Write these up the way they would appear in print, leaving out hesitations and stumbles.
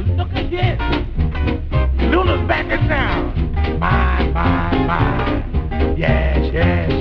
Look at this. Lula's back in town. My. Yes.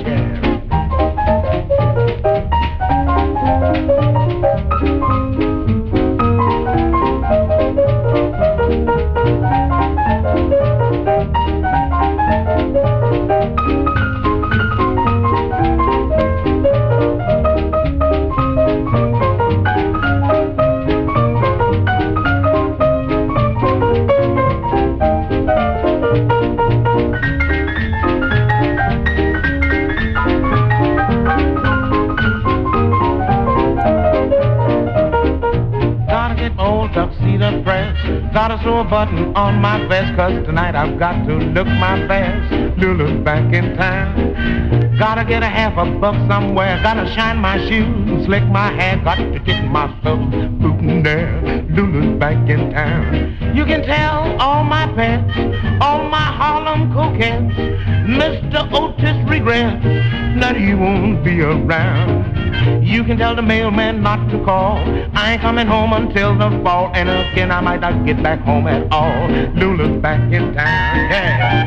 Tuxedo dress, gotta sew a button on my vest, 'cause tonight I've got to look my best. Lula's back in town. Gotta get a half a buck somewhere, gotta shine my shoes, slick my hair, got to get myself bootin' there. Lula's back in town. You can tell all my pets, all my Harlem coquettes, Mr. Otis regrets that he won't be around. You can tell the mailman not to call, I ain't coming home until the fall, and again I might not get back home at all. Lula's back in town, yeah.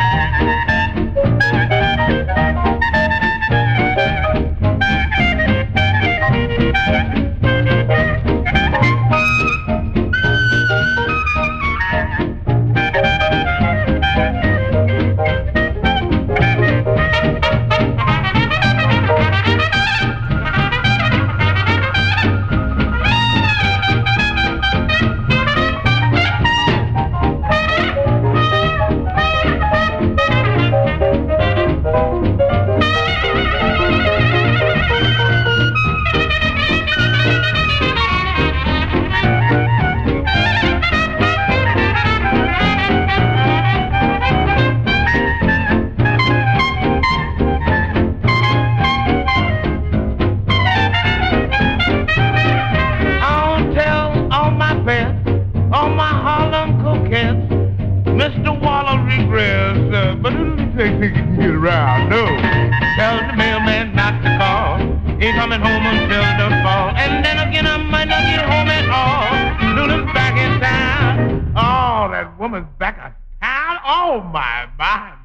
Mr. Waller regrets, but who do you think he can get around? No. Tell the mailman not to call. Ain't coming home until the fall. And then again, I might not get home at all. Lula's back in town. Oh, that woman's back in town. Oh, my.